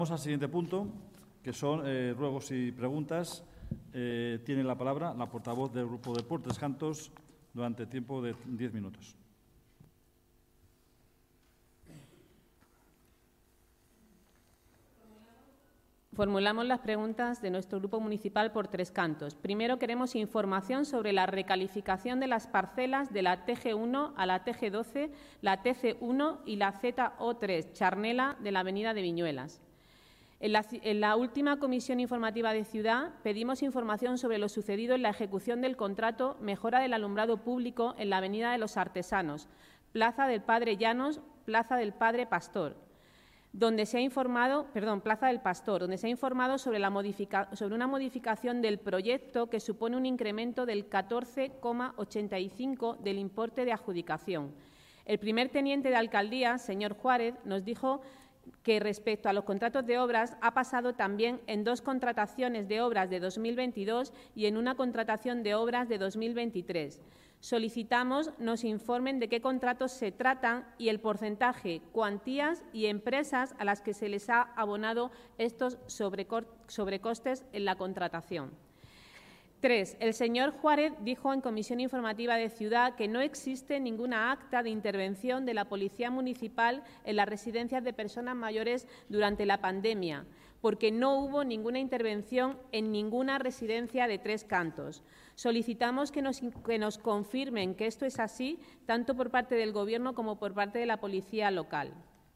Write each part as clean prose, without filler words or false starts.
Vamos al siguiente punto, que son ruegos y preguntas. Tiene la palabra la portavoz del Grupo de Por Tres Cantos durante tiempo de 10 minutos. Formulamos las preguntas de nuestro Grupo Municipal por Tres Cantos. Primero, queremos información sobre la recalificación de las parcelas de la TG1 a la TG12, la TC1 y la ZO3, Charnela, de la avenida de Viñuelas. En la última comisión informativa de Ciudad pedimos información sobre lo sucedido en la ejecución del contrato Mejora del alumbrado público en la avenida de los Artesanos, Plaza del Padre Llanos, Plaza del Padre Pastor, donde se ha informado, Plaza del Pastor, donde se ha informado sobre una modificación del proyecto que supone un incremento del 14,85 del importe de adjudicación. El primer teniente de alcaldía, señor Juárez, nos dijo que respecto a los contratos de obras ha pasado también en 2 contrataciones de obras de 2022 y en una contratación de obras de 2023. Solicitamos nos informen de qué contratos se tratan y el porcentaje, cuantías y empresas a las que se les ha abonado estos sobrecostes en la contratación. 3. El señor Juárez dijo en Comisión Informativa de Ciudad que no existe ninguna acta de intervención de la Policía Municipal en las residencias de personas mayores durante la pandemia, porque no hubo ninguna intervención en ninguna residencia de Tres Cantos. Solicitamos que nos confirmen que esto es así, tanto por parte del Gobierno como por parte de la Policía local.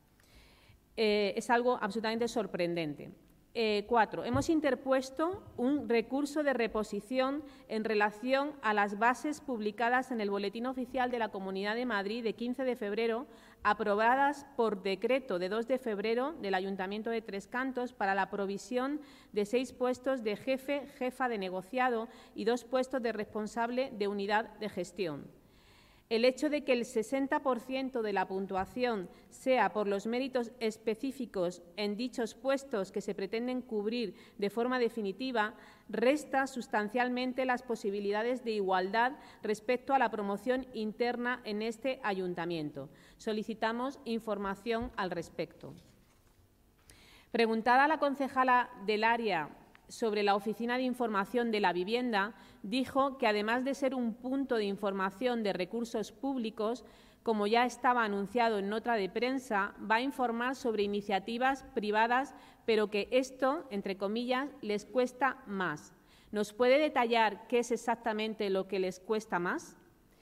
Es algo absolutamente sorprendente. 4. Hemos interpuesto un recurso de reposición en relación a las bases publicadas en el Boletín Oficial de la Comunidad de Madrid de 15 de febrero, aprobadas por decreto de 2 de febrero del Ayuntamiento de Tres Cantos para la provisión de 6 puestos de jefe, jefa de negociado y 2 puestos de responsable de unidad de gestión. El hecho de que el 60% de la puntuación sea por los méritos específicos en dichos puestos que se pretenden cubrir de forma definitiva resta sustancialmente las posibilidades de igualdad respecto a la promoción interna en este ayuntamiento. Solicitamos información al respecto. Preguntada a la concejala del área sobre la Oficina de Información de la Vivienda, dijo que, además de ser un punto de información de recursos públicos, como ya estaba anunciado en nota de prensa, va a informar sobre iniciativas privadas, pero que esto, entre comillas, les cuesta más. ¿Nos puede detallar qué es exactamente lo que les cuesta más?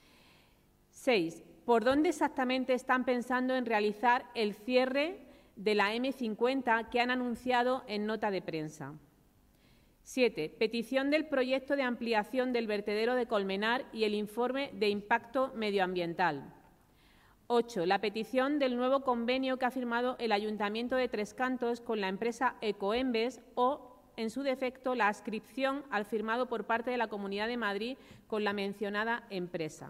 6. ¿Por dónde exactamente están pensando en realizar el cierre de la M50 que han anunciado en nota de prensa? 7. Petición del proyecto de ampliación del vertedero de Colmenar y el informe de impacto medioambiental. 8. La petición del nuevo convenio que ha firmado el Ayuntamiento de Tres Cantos con la empresa Ecoembes o, en su defecto, la adscripción al firmado por parte de la Comunidad de Madrid con la mencionada empresa.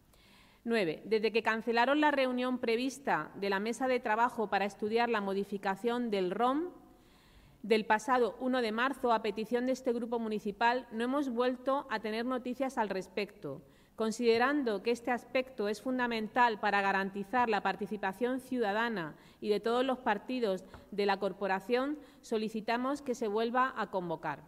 9. Desde que cancelaron la reunión prevista de la mesa de trabajo para estudiar la modificación del ROM, del pasado 1 de marzo, a petición de este Grupo Municipal, no hemos vuelto a tener noticias al respecto. Considerando que este aspecto es fundamental para garantizar la participación ciudadana y de todos los partidos de la corporación, solicitamos que se vuelva a convocar.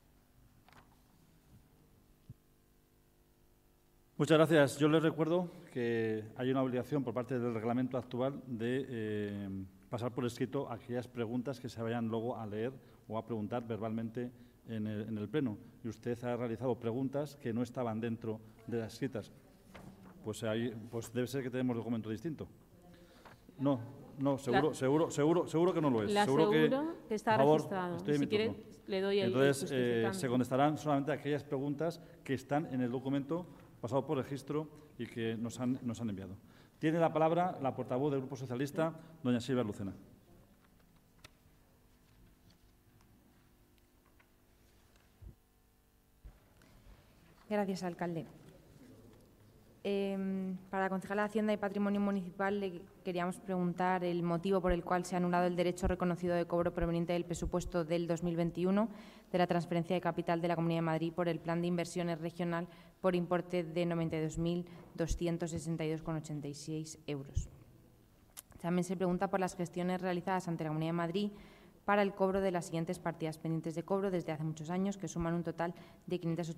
Muchas gracias. Yo les recuerdo que hay una obligación por parte del reglamento actual de pasar por escrito aquellas preguntas que se vayan luego a leer o a preguntar verbalmente en el Pleno. Y usted ha realizado preguntas que no estaban dentro de las escritas. Pues debe ser que tenemos documento distinto. No, seguro que no lo es. Le aseguro que está registrado. Si quiere, le doy el Entonces, se contestarán solamente aquellas preguntas que están en el documento pasado por registro y que nos han enviado. Tiene la palabra la portavoz del Grupo Socialista, doña Silvia Lucena. Gracias, alcalde. Para la concejala de Hacienda y Patrimonio Municipal le queríamos preguntar el motivo por el cual se ha anulado el derecho reconocido de cobro proveniente del presupuesto del 2021 de la transferencia de capital de la Comunidad de Madrid por el Plan de Inversiones Regional por importe de 92.262,86 euros. También se pregunta por las gestiones realizadas ante la Comunidad de Madrid para el cobro de las siguientes partidas pendientes de cobro desde hace muchos años, que suman un total de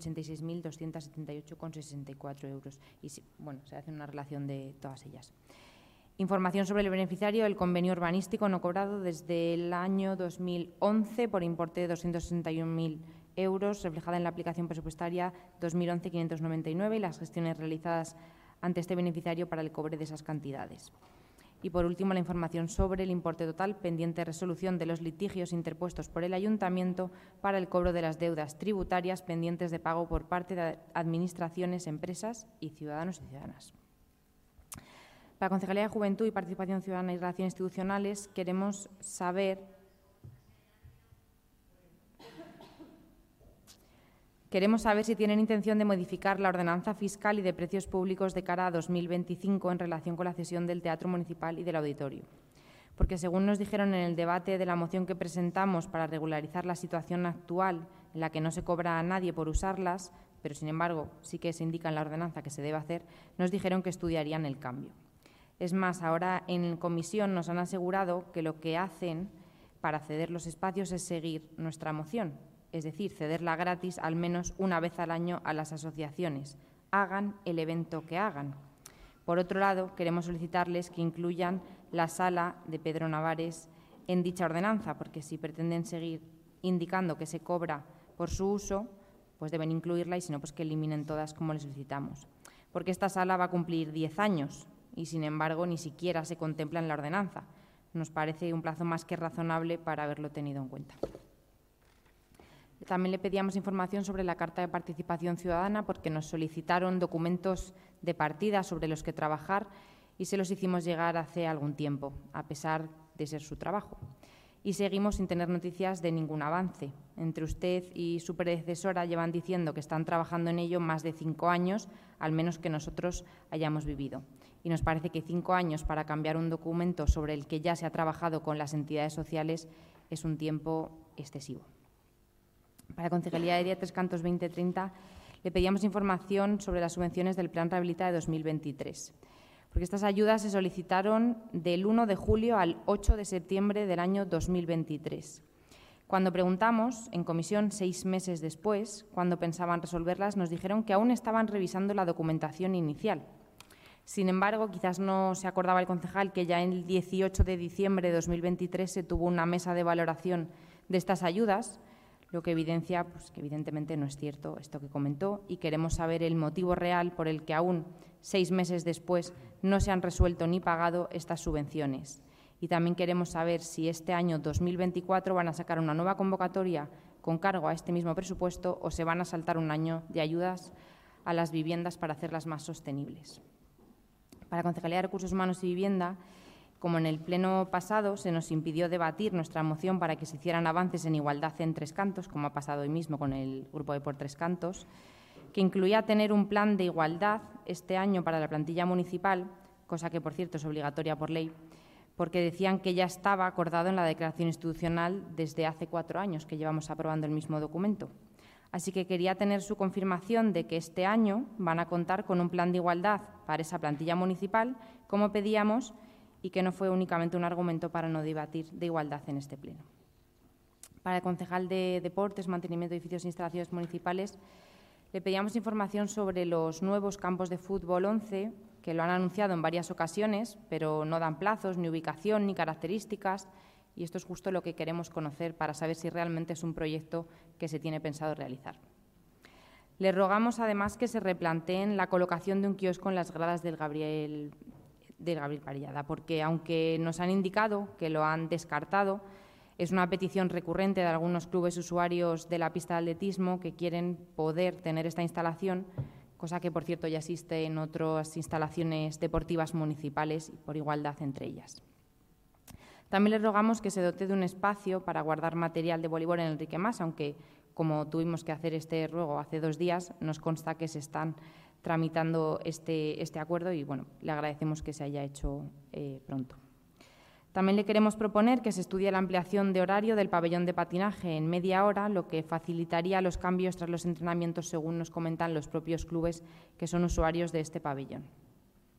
586.278,64 euros. Y se hace una relación de todas ellas. Información sobre el beneficiario del convenio urbanístico no cobrado desde el año 2011 por importe de 261.000 euros, reflejada en la aplicación presupuestaria 2011-599 y las gestiones realizadas ante este beneficiario para el cobre de esas cantidades. Y, por último, la información sobre el importe total pendiente de resolución de los litigios interpuestos por el Ayuntamiento para el cobro de las deudas tributarias pendientes de pago por parte de administraciones, empresas y ciudadanos y ciudadanas. Para la Concejalía de Juventud y Participación Ciudadana y Relaciones Institucionales queremos saber si tienen intención de modificar la ordenanza fiscal y de precios públicos de cara a 2025 en relación con la cesión del Teatro Municipal y del Auditorio. Porque, según nos dijeron en el debate de la moción que presentamos para regularizar la situación actual en la que no se cobra a nadie por usarlas, pero, sin embargo, sí que se indica en la ordenanza que se debe hacer, nos dijeron que estudiarían el cambio. Es más, ahora en comisión nos han asegurado que lo que hacen para ceder los espacios es seguir nuestra moción, es decir, cederla gratis al menos una vez al año a las asociaciones, hagan el evento que hagan. Por otro lado, queremos solicitarles que incluyan la sala de Pedro Navares en dicha ordenanza, porque si pretenden seguir indicando que se cobra por su uso, pues deben incluirla y si no, pues que eliminen todas como les solicitamos. Porque esta sala va a cumplir 10 años y, sin embargo, ni siquiera se contempla en la ordenanza. Nos parece un plazo más que razonable para haberlo tenido en cuenta. También le pedíamos información sobre la Carta de Participación Ciudadana porque nos solicitaron documentos de partida sobre los que trabajar y se los hicimos llegar hace algún tiempo, a pesar de ser su trabajo. Y seguimos sin tener noticias de ningún avance. Entre usted y su predecesora llevan diciendo que están trabajando en ello más de 5 años, al menos que nosotros hayamos vivido. Y nos parece que 5 años para cambiar un documento sobre el que ya se ha trabajado con las entidades sociales es un tiempo excesivo. Para la Concejalía de Día Tres Cantos 2030 le pedíamos información sobre las subvenciones del Plan Rehabilita de 2023, porque estas ayudas se solicitaron del 1 de julio al 8 de septiembre del año 2023. Cuando preguntamos en comisión 6 meses después, cuando pensaban resolverlas, nos dijeron que aún estaban revisando la documentación inicial. Sin embargo, quizás no se acordaba el concejal que ya el 18 de diciembre de 2023 se tuvo una mesa de valoración de estas ayudas, lo que evidencia pues, que evidentemente no es cierto esto que comentó y queremos saber el motivo real por el que aún 6 meses después no se han resuelto ni pagado estas subvenciones. Y también queremos saber si este año 2024 van a sacar una nueva convocatoria con cargo a este mismo presupuesto o se van a saltar un año de ayudas a las viviendas para hacerlas más sostenibles. Para la Concejalía de Recursos Humanos y Vivienda, como en el pleno pasado se nos impidió debatir nuestra moción para que se hicieran avances en igualdad en Tres Cantos, como ha pasado hoy mismo con el Grupo de Por Tres Cantos, que incluía tener un plan de igualdad este año para la plantilla municipal, cosa que, por cierto, es obligatoria por ley, porque decían que ya estaba acordado en la declaración institucional desde hace 4 años que llevamos aprobando el mismo documento. Así que quería tener su confirmación de que este año van a contar con un plan de igualdad para esa plantilla municipal, como pedíamos, y que no fue únicamente un argumento para no debatir de igualdad en este pleno. Para el concejal de Deportes, Mantenimiento de Edificios e Instalaciones Municipales, le pedíamos información sobre los nuevos campos de fútbol 11, que lo han anunciado en varias ocasiones, pero no dan plazos, ni ubicación, ni características, y esto es justo lo que queremos conocer para saber si realmente es un proyecto que se tiene pensado realizar. Le rogamos, además, que se replanteen la colocación de un kiosco en las gradas del Gabriel Parellada, porque aunque nos han indicado que lo han descartado, es una petición recurrente de algunos clubes usuarios de la pista de atletismo que quieren poder tener esta instalación, cosa que, por cierto, ya existe en otras instalaciones deportivas municipales y por igualdad entre ellas. También les rogamos que se dote de un espacio para guardar material de voleibol en Enrique Mas, aunque, como tuvimos que hacer este ruego hace 2 días, nos consta que se están tramitando este acuerdo y, bueno, le agradecemos que se haya hecho pronto. También le queremos proponer que se estudie la ampliación de horario del pabellón de patinaje en media hora, lo que facilitaría los cambios tras los entrenamientos, según nos comentan los propios clubes que son usuarios de este pabellón.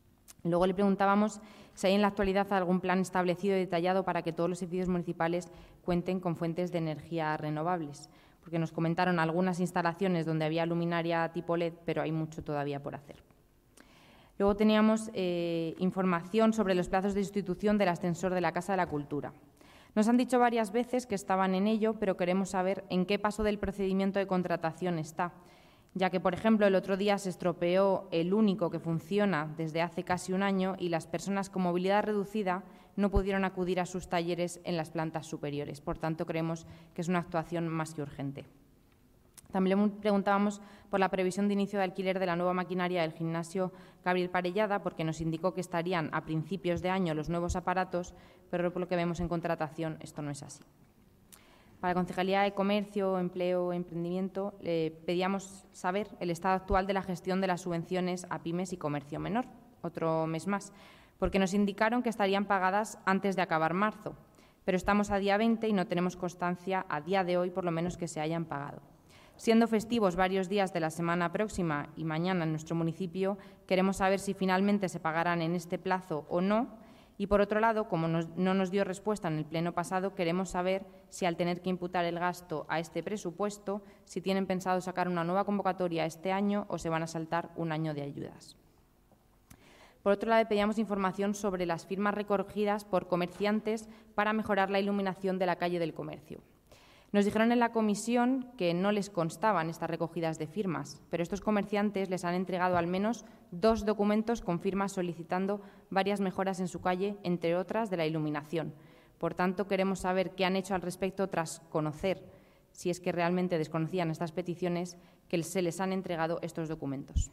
Luego le preguntábamos si hay en la actualidad algún plan establecido y detallado para que todos los edificios municipales cuenten con fuentes de energía renovables, porque nos comentaron algunas instalaciones donde había luminaria tipo LED, pero hay mucho todavía por hacer. Luego teníamos información sobre los plazos de sustitución del ascensor de la Casa de la Cultura. Nos han dicho varias veces que estaban en ello, pero queremos saber en qué paso del procedimiento de contratación está, ya que, por ejemplo, el otro día se estropeó el único que funciona desde hace casi un año y las personas con movilidad reducida no pudieron acudir a sus talleres en las plantas superiores. Por tanto, creemos que es una actuación más que urgente. También le preguntábamos por la previsión de inicio de alquiler de la nueva maquinaria del gimnasio Gabriel Parellada, porque nos indicó que estarían a principios de año los nuevos aparatos, pero por lo que vemos en contratación esto no es así. Para la Concejalía de Comercio, Empleo e Emprendimiento pedíamos saber el estado actual de la gestión de las subvenciones a pymes y comercio menor, otro mes más, porque nos indicaron que estarían pagadas antes de acabar marzo, pero estamos a día 20 y no tenemos constancia a día de hoy, por lo menos, que se hayan pagado. Siendo festivos varios días de la semana próxima y mañana en nuestro municipio, queremos saber si finalmente se pagarán en este plazo o no. Y, por otro lado, como no nos dio respuesta en el pleno pasado, queremos saber si, al tener que imputar el gasto a este presupuesto, si tienen pensado sacar una nueva convocatoria este año o se van a saltar un año de ayudas. Por otro lado, pedíamos información sobre las firmas recogidas por comerciantes para mejorar la iluminación de la calle del Comercio. Nos dijeron en la comisión que no les constaban estas recogidas de firmas, pero estos comerciantes les han entregado al menos 2 documentos con firmas solicitando varias mejoras en su calle, entre otras de la iluminación. Por tanto, queremos saber qué han hecho al respecto tras conocer, si es que realmente desconocían estas peticiones, que se les han entregado estos documentos.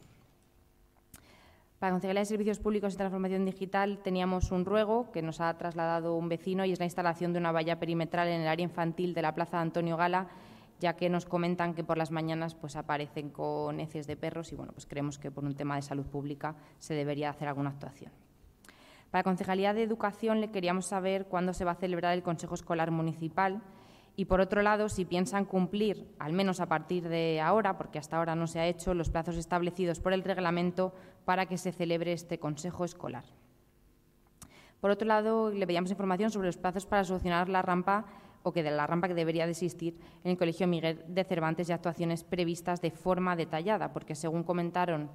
Para la Concejalía de Servicios Públicos y Transformación Digital teníamos un ruego que nos ha trasladado un vecino y es la instalación de una valla perimetral en el área infantil de la Plaza de Antonio Gala, ya que nos comentan que por las mañanas aparecen con heces de perros y creemos que por un tema de salud pública se debería hacer alguna actuación. Para la Concejalía de Educación le queríamos saber cuándo se va a celebrar el Consejo Escolar Municipal y, por otro lado, si piensan cumplir, al menos a partir de ahora, porque hasta ahora no se ha hecho, los plazos establecidos por el reglamento para que se celebre este Consejo Escolar. Por otro lado, le pedíamos información sobre los plazos para solucionar la rampa que debería de existir en el Colegio Miguel de Cervantes y actuaciones previstas de forma detallada, porque, según comentaron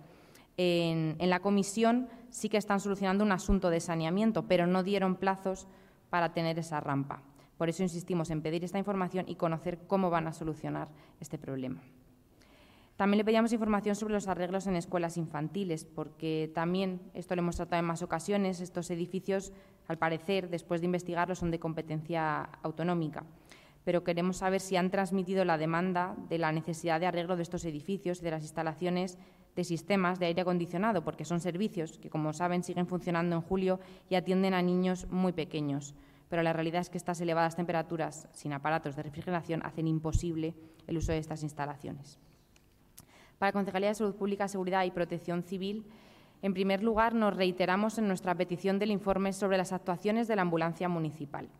en la comisión, sí que están solucionando un asunto de saneamiento, pero no dieron plazos para tener esa rampa. Por eso insistimos en pedir esta información y conocer cómo van a solucionar este problema. También le pedíamos información sobre los arreglos en escuelas infantiles, porque también, esto lo hemos tratado en más ocasiones, estos edificios, al parecer, después de investigarlo, son de competencia autonómica. Pero queremos saber si han transmitido la demanda de la necesidad de arreglo de estos edificios y de las instalaciones de sistemas de aire acondicionado, porque son servicios que, como saben, siguen funcionando en julio y atienden a niños muy pequeños. Pero la realidad es que estas elevadas temperaturas, sin aparatos de refrigeración, hacen imposible el uso de estas instalaciones. Para la Concejalía de Salud Pública, Seguridad y Protección Civil, en primer lugar, nos reiteramos en nuestra petición del informe sobre las actuaciones de la ambulancia municipal.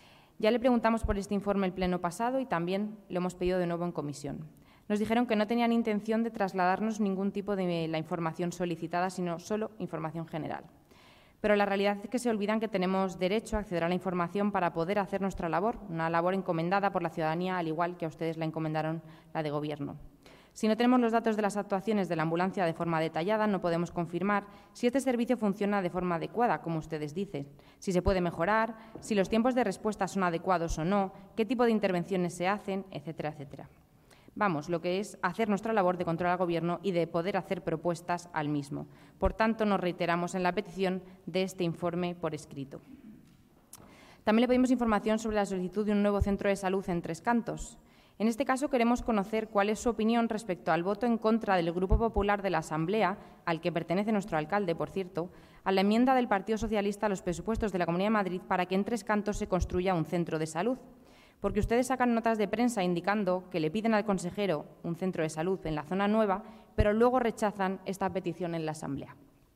Ya le preguntamos por este informe el pleno pasado y también lo hemos pedido de nuevo en comisión. Nos dijeron que no tenían intención de trasladarnos ningún tipo de la información solicitada, sino solo información general. Pero la realidad es que se olvidan que tenemos derecho a acceder a la información para poder hacer nuestra labor, una labor encomendada por la ciudadanía, al igual que a ustedes la encomendaron la de Gobierno. Si no tenemos los datos de las actuaciones de la ambulancia de forma detallada, no podemos confirmar si este servicio funciona de forma adecuada, como ustedes dicen, si se puede mejorar, si los tiempos de respuesta son adecuados o no, qué tipo de intervenciones se hacen, etcétera, etcétera. Vamos, lo que es hacer nuestra labor de control al Gobierno y de poder hacer propuestas al mismo. Por tanto, nos reiteramos en la petición de este informe por escrito. También le pedimos información sobre la solicitud de un nuevo centro de salud en Tres Cantos. En este caso, queremos conocer cuál es su opinión respecto al voto en contra del Grupo Popular de la Asamblea, al que pertenece nuestro alcalde, por cierto, a la enmienda del Partido Socialista a los presupuestos de la Comunidad de Madrid para que en Tres Cantos se construya un centro de salud. Porque ustedes sacan notas de prensa indicando que le piden al consejero un centro de salud en la zona nueva, pero luego rechazan esta petición en la Asamblea.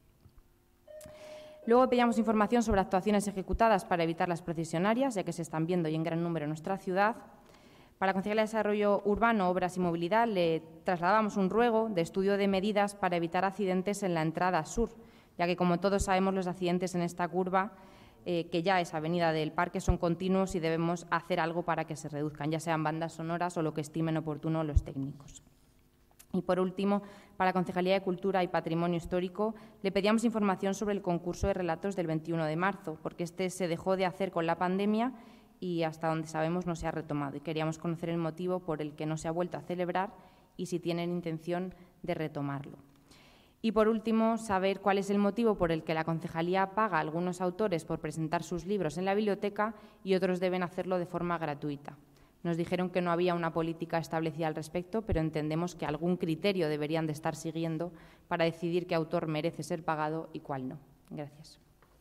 Luego pedíamos información sobre actuaciones ejecutadas para evitar las procesionarias, ya que se están viendo y en gran número en nuestra ciudad. Para la Concejalía de Desarrollo Urbano, Obras y Movilidad le trasladábamos un ruego de estudio de medidas para evitar accidentes en la entrada sur, ya que, como todos sabemos, los accidentes en esta curva, que ya es Avenida del Parque, son continuos y debemos hacer algo para que se reduzcan, ya sean bandas sonoras o lo que estimen oportuno los técnicos. Y, por último, para la Concejalía de Cultura y Patrimonio Histórico, le pedíamos información sobre el concurso de relatos del 21 de marzo, porque este se dejó de hacer con la pandemia y, hasta donde sabemos, no se ha retomado. Y queríamos conocer el motivo por el que no se ha vuelto a celebrar y si tienen intención de retomarlo. Y, por último, saber cuál es el motivo por el que la Concejalía paga a algunos autores por presentar sus libros en la biblioteca y otros deben hacerlo de forma gratuita. Nos dijeron que no había una política establecida al respecto, pero entendemos que algún criterio deberían de estar siguiendo para decidir qué autor merece ser pagado y cuál no. Gracias.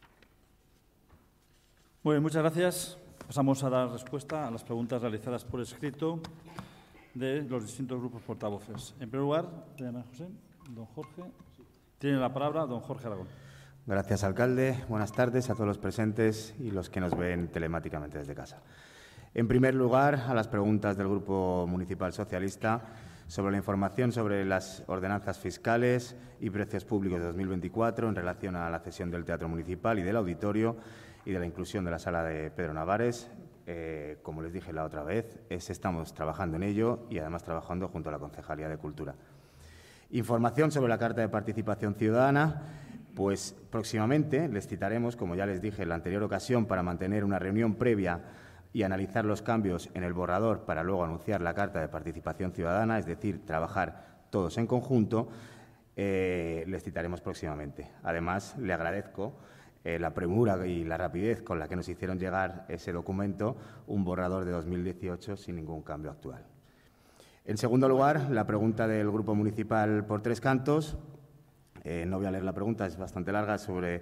Muy bien, muchas gracias. Pasamos a dar respuesta a las preguntas realizadas por escrito de los distintos grupos portavoces. En primer lugar, Ana José, don Jorge. Tiene la palabra don Jorge Aragón. Gracias, alcalde. Buenas tardes a todos los presentes y los que nos ven telemáticamente desde casa. En primer lugar, a las preguntas del Grupo Municipal Socialista sobre la información sobre las ordenanzas fiscales y precios públicos de 2024 en relación a la cesión del Teatro Municipal y del Auditorio y de la inclusión de la Sala de Pedro Navares. Como les dije la otra vez, estamos trabajando en ello y, además, trabajando junto a la Concejalía de Cultura. Información sobre la Carta de Participación Ciudadana. Pues próximamente les citaremos, como ya les dije en la anterior ocasión, para mantener una reunión previa y analizar los cambios en el borrador para luego anunciar la Carta de Participación Ciudadana, es decir, trabajar todos en conjunto. Les citaremos próximamente. Además, le agradezco la premura y la rapidez con la que nos hicieron llegar ese documento, un borrador de 2018 sin ningún cambio actual. En segundo lugar, la pregunta del Grupo Municipal por Tres Cantos. No voy a leer la pregunta, es bastante larga, sobre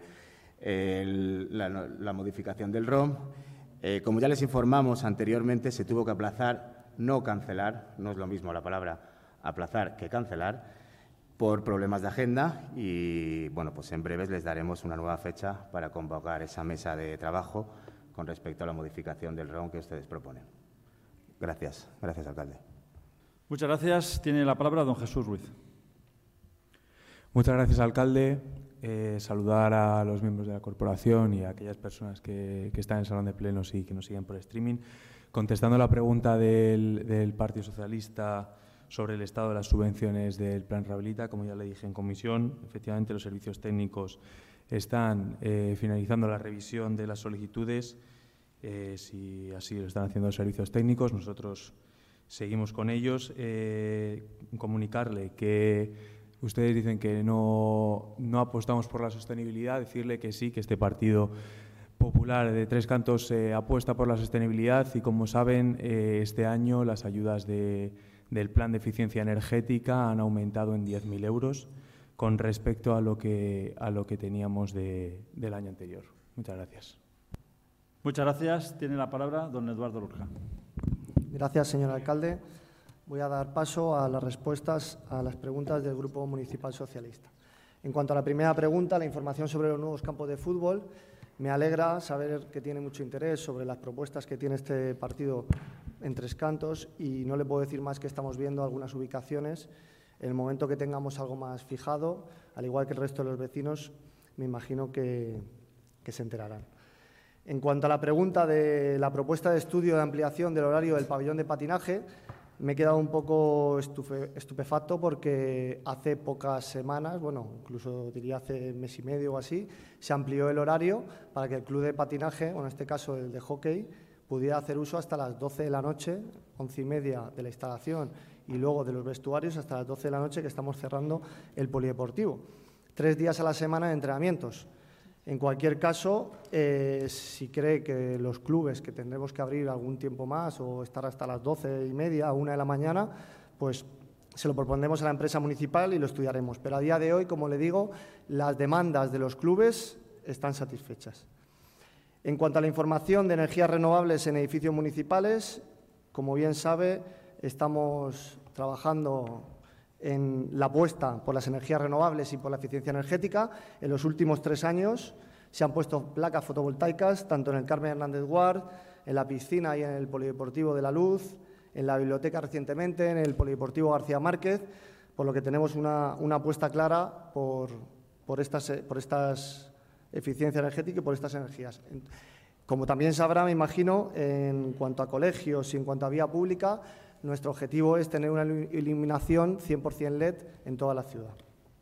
la modificación del ROM. Como ya les informamos anteriormente, se tuvo que aplazar, no cancelar, no es lo mismo la palabra aplazar que cancelar, por problemas de agenda y, bueno, pues en breves les daremos una nueva fecha para convocar esa mesa de trabajo con respecto a la modificación del ROM que ustedes proponen. Gracias. Gracias, alcalde. Muchas gracias. Tiene la palabra don Jesús Ruiz. Muchas gracias, alcalde. Saludar a los miembros de la corporación y a aquellas personas que están en el salón de plenos y que nos siguen por streaming. Contestando la pregunta del Partido Socialista sobre el estado de las subvenciones del Plan Rehabilita, como ya le dije en comisión, efectivamente los servicios técnicos están finalizando la revisión de las solicitudes. Si así lo están haciendo los servicios técnicos, nosotros seguimos con ellos. Comunicarle que ustedes dicen que no apostamos por la sostenibilidad, decirle que sí, que este Partido Popular de Tres Cantos apuesta por la sostenibilidad y, como saben, este año las ayudas del Plan de Eficiencia Energética han aumentado en 10.000 euros con respecto a lo que teníamos del año anterior. Muchas gracias. Muchas gracias. Tiene la palabra don Eduardo Lorca. Gracias, señor alcalde. Voy a dar paso a las respuestas a las preguntas del Grupo Municipal Socialista. En cuanto a la primera pregunta, la información sobre los nuevos campos de fútbol, me alegra saber que tiene mucho interés sobre las propuestas que tiene este partido en Tres Cantos y no le puedo decir más que estamos viendo algunas ubicaciones. En el momento que tengamos algo más fijado, al igual que el resto de los vecinos, me imagino que se enterarán. En cuanto a la pregunta de la propuesta de estudio de ampliación del horario del pabellón de patinaje, me he quedado un poco estupefacto porque hace pocas semanas, bueno, incluso diría hace mes y medio o así, se amplió el horario para que el club de patinaje, o en este caso el de hockey, pudiera hacer uso hasta las 12 de la noche, 11:30 de la instalación y luego de los vestuarios hasta las 12 de la noche que estamos cerrando el polideportivo. 3 días a la semana de entrenamientos. En cualquier caso, si cree que los clubes que tendremos que abrir algún tiempo más o estar hasta las 12:30, 1 de la mañana, pues se lo propondremos a la empresa municipal y lo estudiaremos. Pero a día de hoy, como le digo, las demandas de los clubes están satisfechas. En cuanto a la información de energías renovables en edificios municipales, como bien sabe, estamos trabajando en la apuesta por las energías renovables y por la eficiencia energética. En los últimos 3 años se han puesto placas fotovoltaicas tanto en el Carmen Hernández Guard, en la piscina y en el Polideportivo de la Luz, en la biblioteca recientemente, en el Polideportivo García Márquez, por lo que tenemos una apuesta clara por por estas eficiencia energética y por estas energías. Como también sabrá, me imagino, en cuanto a colegios y en cuanto a vía pública, nuestro objetivo es tener una iluminación 100% LED en toda la ciudad.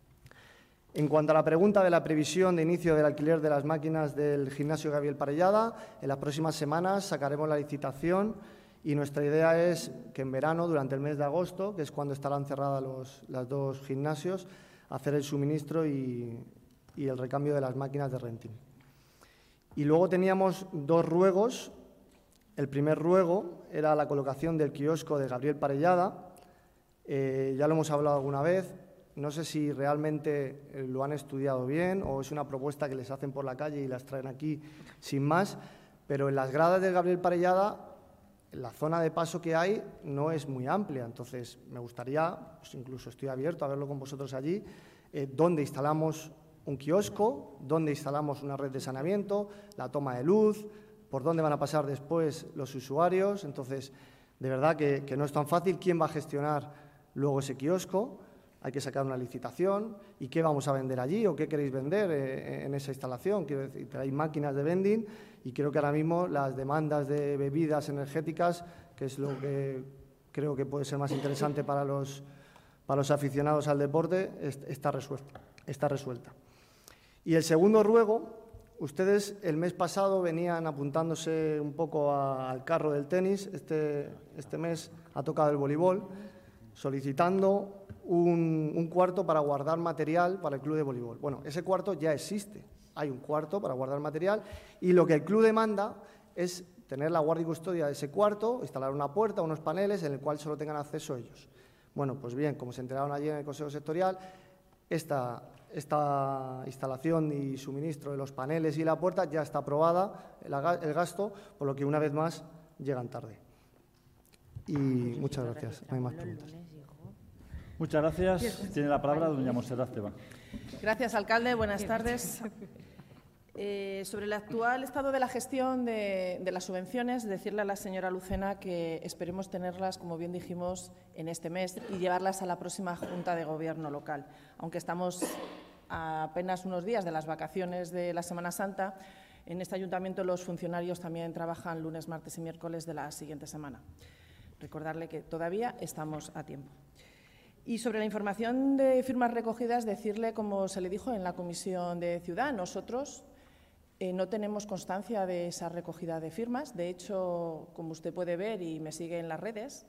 En cuanto a la pregunta de la previsión de inicio del alquiler de las máquinas del gimnasio Gabriel Parellada, en las próximas semanas sacaremos la licitación y nuestra idea es que en verano, durante el mes de agosto, que es cuando estarán cerradas los dos gimnasios, hacer el suministro y el recambio de las máquinas de renting. Y luego teníamos dos ruegos. El primer ruego era la colocación del kiosco de Gabriel Parellada. Ya lo hemos hablado alguna vez. No sé si realmente lo han estudiado bien o es una propuesta que les hacen por la calle y las traen aquí sin más, pero en las gradas de Gabriel Parellada la zona de paso que hay no es muy amplia. Entonces, me gustaría, pues incluso estoy abierto a verlo con vosotros allí, dónde instalamos un kiosco, dónde instalamos una red de saneamiento, la toma de luz, por dónde van a pasar después los usuarios. Entonces, de verdad que no es tan fácil. ¿Quién va a gestionar luego ese kiosco? Hay que sacar una licitación. ¿Y qué vamos a vender allí o qué queréis vender en esa instalación? Quiero decir, hay máquinas de vending y creo que ahora mismo las demandas de bebidas energéticas, que es lo que creo que puede ser más interesante para los aficionados al deporte, está resuelta. Y el segundo ruego, ustedes el mes pasado venían apuntándose un poco al carro del tenis, este mes ha tocado el voleibol, solicitando un cuarto para guardar material para el club de voleibol. Bueno, ese cuarto ya existe, hay un cuarto para guardar material y lo que el club demanda es tener la guardia y custodia de ese cuarto, instalar una puerta, unos paneles en el cual solo tengan acceso ellos. Bueno, pues bien, como se enteraron allí en el Consejo Sectorial, esta instalación y suministro de los paneles y la puerta ya está aprobada, el gasto, por lo que una vez más llegan tarde. Y muchas gracias. No hay más preguntas. Muchas gracias. Tiene la palabra doña Montserrat Ceba. Gracias, alcalde. Buenas tardes. Sobre el actual estado de la gestión de las subvenciones, decirle a la señora Lucena que esperemos tenerlas, como bien dijimos, en este mes y llevarlas a la próxima Junta de Gobierno local. Aunque estamos a apenas unos días de las vacaciones de la Semana Santa, en este ayuntamiento los funcionarios también trabajan lunes, martes y miércoles de la siguiente semana. Recordarle que todavía estamos a tiempo. Y sobre la información de firmas recogidas, decirle, como se le dijo en la Comisión de Ciudad, nosotros no tenemos constancia de esa recogida de firmas. De hecho, como usted puede ver y me sigue en las redes,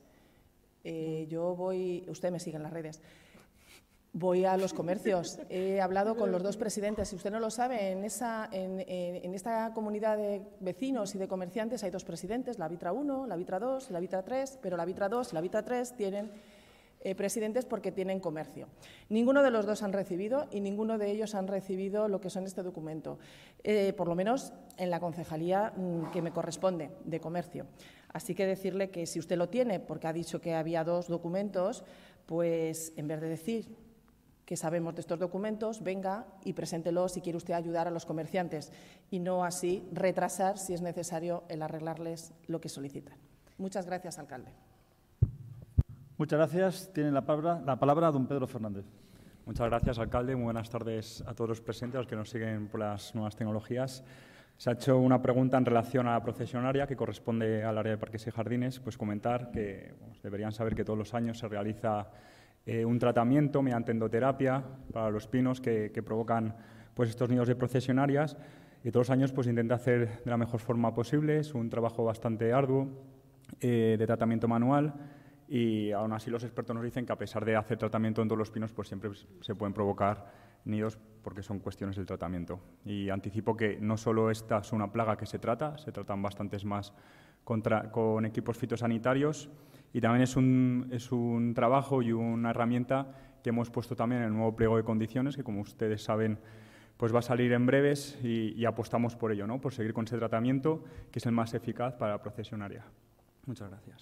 usted me sigue en las redes, voy a los comercios. He hablado con los dos presidentes. Si usted no lo sabe, en esta comunidad de vecinos y de comerciantes hay dos presidentes, la Vitra 1, la Vitra 2, la Vitra 3, pero la Vitra 2 y la Vitra 3 tienen presidentes porque tienen comercio. Ninguno de los dos han recibido y ninguno de ellos han recibido lo que son este documento, por lo menos en la concejalía que me corresponde de comercio. Así que decirle que si usted lo tiene, porque ha dicho que había dos documentos, pues en vez de decir que sabemos de estos documentos, venga y preséntelos si quiere usted ayudar a los comerciantes y no así retrasar, si es necesario, el arreglarles lo que solicitan. Muchas gracias, alcalde. Muchas gracias. Tiene la palabra don Pedro Fernández. Muchas gracias, alcalde. Muy buenas tardes a todos los presentes, a los que nos siguen por las nuevas tecnologías. Se ha hecho una pregunta en relación a la procesionaria que corresponde al área de parques y jardines. Pues comentar que deberían saber que todos los años se realiza un tratamiento mediante endoterapia para los pinos que provocan pues, estos nidos de procesionarias y todos los años pues, intenta hacer de la mejor forma posible. Es un trabajo bastante arduo de tratamiento manual. Y aún así los expertos nos dicen que a pesar de hacer tratamiento en todos los pinos, pues siempre se pueden provocar nidos porque son cuestiones del tratamiento. Y anticipo que no solo esta es una plaga que se tratan bastantes más con equipos fitosanitarios y también es un trabajo y una herramienta que hemos puesto también en el nuevo pliego de condiciones que, como ustedes saben, pues va a salir en breves y apostamos por ello, ¿no? Por seguir con ese tratamiento que es el más eficaz para la procesionaria. Muchas gracias.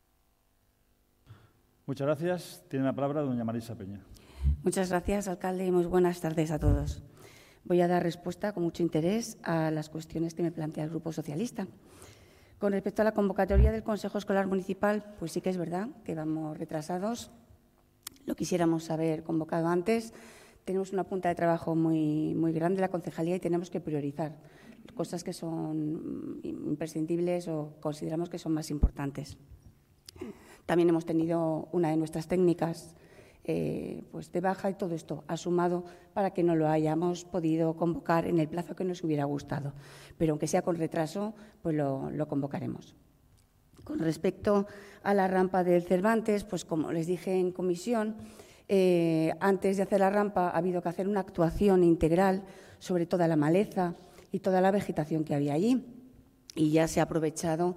Muchas gracias. Tiene la palabra doña Marisa Peña. Muchas gracias, alcalde, y muy buenas tardes a todos. Voy a dar respuesta con mucho interés a las cuestiones que me plantea el Grupo Socialista. Con respecto a la convocatoria del Consejo Escolar Municipal, pues sí que es verdad que vamos retrasados. Lo quisiéramos haber convocado antes. tenemos una punta de trabajo muy grande, la concejalía, y tenemos que priorizar cosas que son imprescindibles o consideramos que son más importantes. También hemos tenido una de nuestras técnicas pues de baja, y todo esto ha sumado para que no lo hayamos podido convocar en el plazo que nos hubiera gustado. Pero aunque sea con retraso, pues lo convocaremos. Con respecto a la rampa del Cervantes, pues como les dije en comisión, antes de hacer la rampa ha habido que hacer una actuación integral sobre toda la maleza y toda la vegetación que había allí. Y ya se ha aprovechado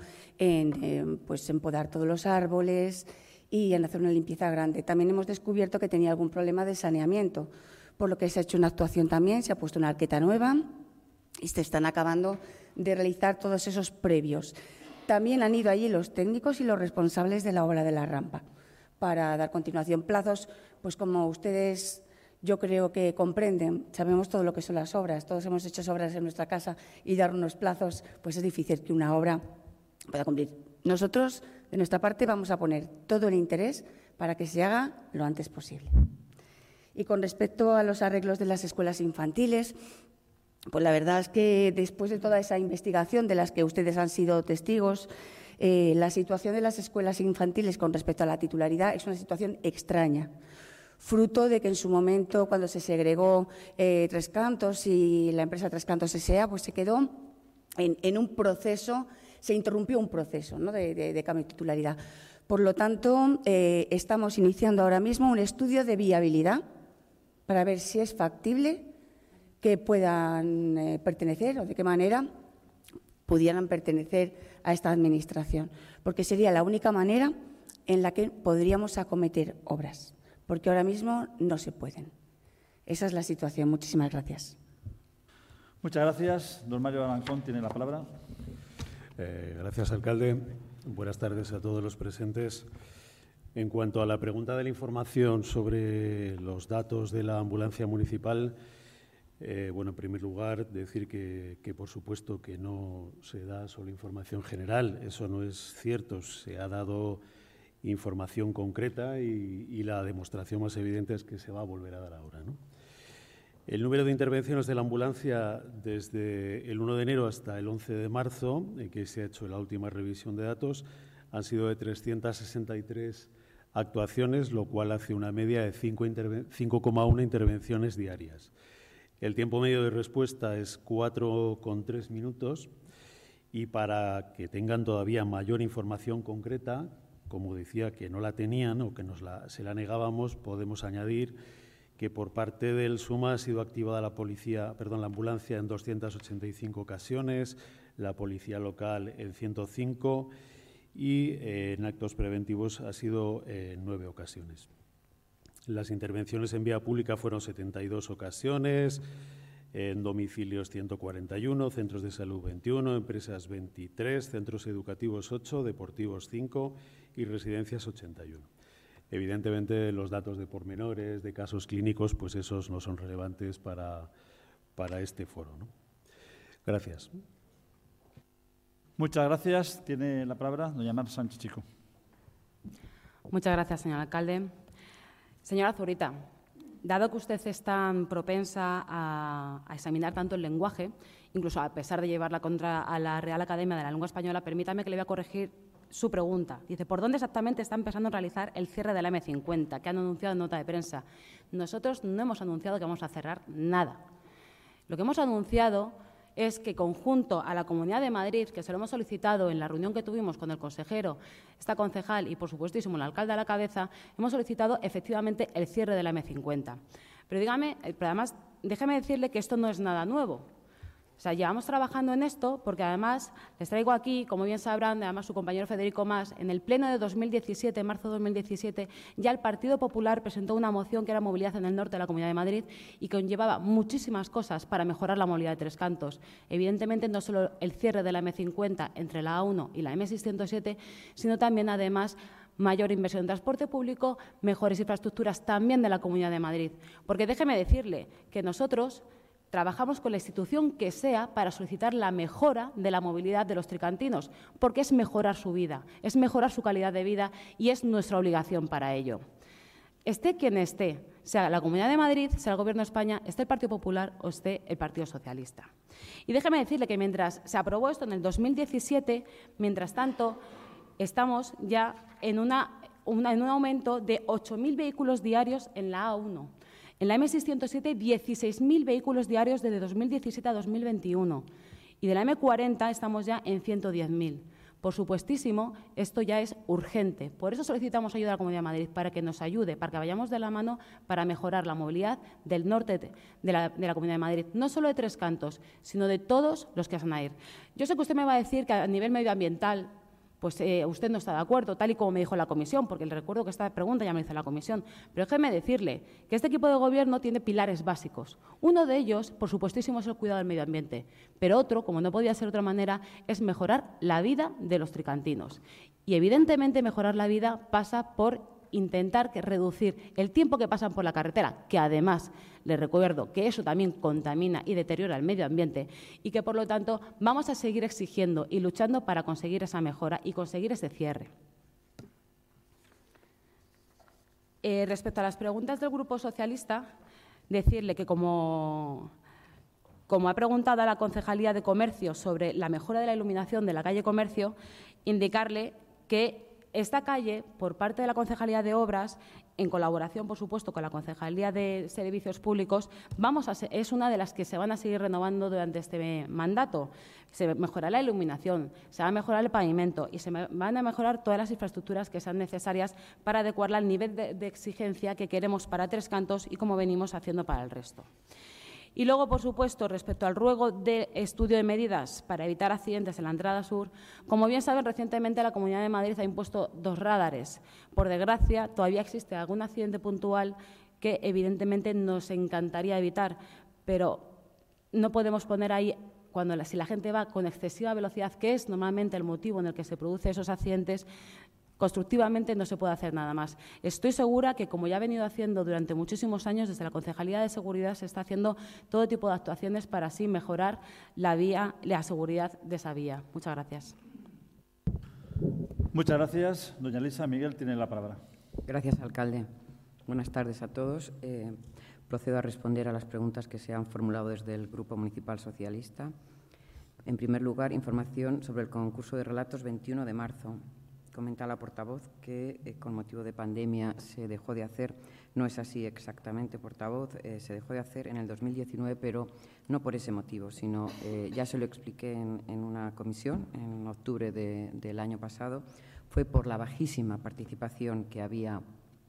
en podar todos los árboles y en hacer una limpieza grande. También hemos descubierto que tenía algún problema de saneamiento, por lo que se ha hecho una actuación también, se ha puesto una arqueta nueva y se están acabando de realizar todos esos previos. También han ido allí los técnicos y los responsables de la obra de la rampa para dar continuación. Plazos, pues como ustedes yo creo que comprenden, sabemos todo lo que son las obras, todos hemos hecho obras en nuestra casa y dar unos plazos, pues es difícil que una obra pueda cumplir. Nosotros, de nuestra parte, vamos a poner todo el interés para que se haga lo antes posible. Y con respecto a los arreglos de las escuelas infantiles, pues la verdad es que después de toda esa investigación de las que ustedes han sido testigos, la situación de las escuelas infantiles con respecto a la titularidad es una situación extraña, fruto de que en su momento, cuando se segregó Tres Cantos y la empresa Tres Cantos S.A., pues se quedó en un proceso, se interrumpió un proceso, ¿no?, de cambio de titularidad. Por lo tanto, estamos iniciando ahora mismo un estudio de viabilidad para ver si es factible que puedan pertenecer o de qué manera pudieran pertenecer a esta Administración, porque sería la única manera en la que podríamos acometer obras, porque ahora mismo no se pueden. Esa es la situación. Muchísimas gracias. Muchas gracias. Don Mario Arancón tiene la palabra. Gracias, alcalde. Buenas tardes a todos los presentes. En cuanto a la pregunta de la información sobre los datos de la ambulancia municipal, bueno, en primer lugar, decir que por supuesto que no se da solo información general, eso no es cierto, se ha dado información concreta y la demostración más evidente es que se va a volver a dar ahora, ¿no? El número de intervenciones de la ambulancia desde el 1 de enero hasta el 11 de marzo, en que se ha hecho la última revisión de datos, han sido de 363 actuaciones, lo cual hace una media de 5,1 intervenciones diarias. El tiempo medio de respuesta es 4,3 minutos y para que tengan todavía mayor información concreta, como decía que no la tenían o que se la negábamos, podemos añadir que por parte del SUMA ha sido activada la ambulancia en 285 ocasiones, la policía local en 105 y en actos preventivos ha sido en 9 ocasiones. Las intervenciones en vía pública fueron 72 ocasiones, en domicilios 141, centros de salud 21, empresas 23, centros educativos 8, deportivos 5 y residencias 81. Evidentemente, los datos de pormenores, de casos clínicos, pues esos no son relevantes para este foro, ¿no? Gracias. Muchas gracias. Tiene la palabra doña Mar Sánchez Chico. Muchas gracias, señor alcalde. Señora Zurita, dado que usted es tan propensa a examinar tanto el lenguaje, incluso a pesar de llevarla contra a la Real Academia de la Lengua Española, permítame que le voy a corregir su pregunta. Dice, ¿por dónde exactamente está empezando a realizar el cierre de la M50, que han anunciado en nota de prensa? Nosotros no hemos anunciado que vamos a cerrar nada. Lo que hemos anunciado es que, conjunto a la Comunidad de Madrid, que se lo hemos solicitado en la reunión que tuvimos con el consejero, esta concejal y, por supuestísimo, el alcalde a la cabeza, hemos solicitado efectivamente el cierre de la M50. Pero además, déjeme decirle que esto no es nada nuevo. O sea, llevamos trabajando en esto porque, además, les traigo aquí, como bien sabrán, además su compañero Federico Mas, en el pleno de 2017, marzo de 2017, ya el Partido Popular presentó una moción que era movilidad en el norte de la Comunidad de Madrid y que conllevaba muchísimas cosas para mejorar la movilidad de Tres Cantos. Evidentemente, no solo el cierre de la M50 entre la A1 y la M607, sino también, además, mayor inversión en transporte público, mejores infraestructuras también de la Comunidad de Madrid. Porque déjeme decirle que nosotros trabajamos con la institución que sea para solicitar la mejora de la movilidad de los tricantinos, porque es mejorar su vida, es mejorar su calidad de vida y es nuestra obligación para ello. esté quien esté, sea la Comunidad de Madrid, sea el Gobierno de España, esté el Partido Popular o esté el Partido Socialista. Y déjeme decirle que mientras se aprobó esto en el 2017, mientras tanto, estamos ya en un aumento de 8.000 vehículos diarios en la A1. En la M607, 16.000 vehículos diarios desde 2017 a 2021. Y de la M40 estamos ya en 110.000. Por supuestísimo, esto ya es urgente. Por eso solicitamos ayuda a la Comunidad de Madrid, para que nos ayude, para que vayamos de la mano para mejorar la movilidad del norte de la Comunidad de Madrid, no solo de Tres Cantos, sino de todos los que van a ir. Yo sé que usted me va a decir que a nivel medioambiental pues usted no está de acuerdo, tal y como me dijo en la comisión, porque le recuerdo que esta pregunta ya me hizo en la comisión. Pero déjeme decirle que este equipo de gobierno tiene pilares básicos. Uno de ellos, por supuestísimo, es el cuidado del medio ambiente, pero otro, como no podía ser de otra manera, es mejorar la vida de los tricantinos. Y evidentemente mejorar la vida pasa por intentar reducir el tiempo que pasan por la carretera, que además les recuerdo que eso también contamina y deteriora el medio ambiente y que, por lo tanto, vamos a seguir exigiendo y luchando para conseguir esa mejora y conseguir ese cierre. Respecto a las preguntas del Grupo Socialista, decirle que como ha preguntado a la Concejalía de Comercio sobre la mejora de la iluminación de la calle Comercio, indicarle que esta calle, por parte de la Concejalía de Obras, en colaboración, por supuesto, con la Concejalía de Servicios Públicos, es una de las que se van a seguir renovando durante este mandato. Se mejorará la iluminación, se va a mejorar el pavimento y se van a mejorar todas las infraestructuras que sean necesarias para adecuarla al nivel de exigencia que queremos para Tres Cantos y como venimos haciendo para el resto. Y luego, por supuesto, respecto al ruego de estudio de medidas para evitar accidentes en la entrada sur, como bien saben, recientemente la Comunidad de Madrid ha impuesto 2 radares. Por desgracia, todavía existe algún accidente puntual que evidentemente nos encantaría evitar, pero no podemos poner ahí, si la gente va con excesiva velocidad, que es normalmente el motivo en el que se producen esos accidentes, constructivamente no se puede hacer nada más. Estoy segura que, como ya ha venido haciendo durante muchísimos años, desde la Concejalía de Seguridad se está haciendo todo tipo de actuaciones para así mejorar la seguridad de esa vía. Muchas gracias. Muchas gracias. Doña Elisa, Miguel tiene la palabra. Gracias, alcalde. Buenas tardes a todos. Procedo a responder a las preguntas que se han formulado desde el Grupo Municipal Socialista. En primer lugar, información sobre el concurso de relatos 21 de marzo. Comenta la portavoz que con motivo de pandemia se dejó de hacer. No es así exactamente, portavoz. Se dejó de hacer en el 2019, pero no por ese motivo, sino ya se lo expliqué en una comisión en octubre del año pasado. Fue por la bajísima participación que había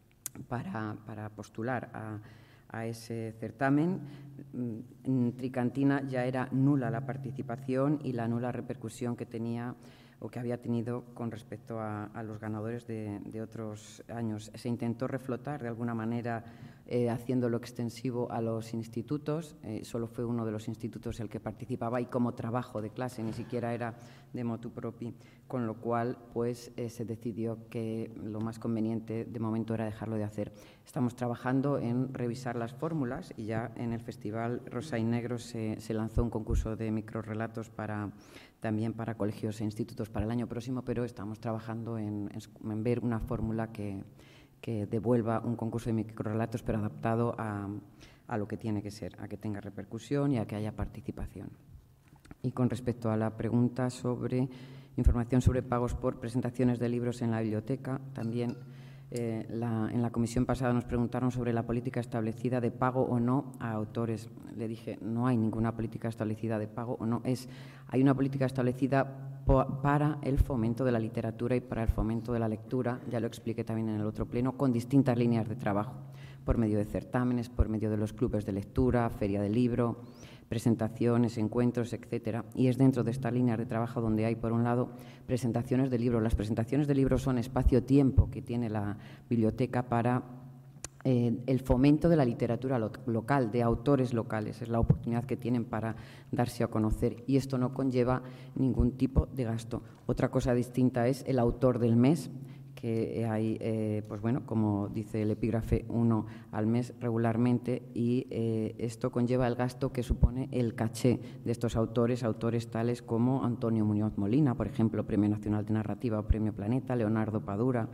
para postular a ese certamen. En Tricantina ya era nula la participación y la nula repercusión que tenía o que había tenido con respecto a los ganadores de otros años. Se intentó reflotar de alguna manera haciéndolo extensivo a los institutos. Solo fue uno de los institutos el que participaba y como trabajo de clase, ni siquiera era de motu propio, con lo cual pues, se decidió que lo más conveniente de momento era dejarlo de hacer. Estamos trabajando en revisar las fórmulas y ya en el Festival Rosa y Negro se lanzó un concurso de microrrelatos también para colegios e institutos para el año próximo, pero estamos trabajando en ver una fórmula que devuelva un concurso de microrrelatos, pero adaptado a lo que tiene que ser, a que tenga repercusión y a que haya participación. Y con respecto a la pregunta sobre información sobre pagos por presentaciones de libros en la biblioteca, también en la comisión pasada nos preguntaron sobre la política establecida de pago o no a autores. Le dije, no hay ninguna política establecida de pago o no. Hay una política establecida para el fomento de la literatura y para el fomento de la lectura, ya lo expliqué también en el otro pleno, con distintas líneas de trabajo, por medio de certámenes, por medio de los clubes de lectura, feria del libro, presentaciones, encuentros, etcétera. Y es dentro de estas líneas de trabajo donde hay, por un lado, presentaciones de libros. Las presentaciones de libros son espacio-tiempo que tiene la biblioteca para el fomento de la literatura local, de autores locales. Es la oportunidad que tienen para darse a conocer y esto no conlleva ningún tipo de gasto. Otra cosa distinta es el autor del mes, que hay, pues bueno, como dice el epígrafe, 1 al mes regularmente y esto conlleva el gasto que supone el caché de estos autores tales como Antonio Muñoz Molina, por ejemplo, Premio Nacional de Narrativa o Premio Planeta, Leonardo Padura,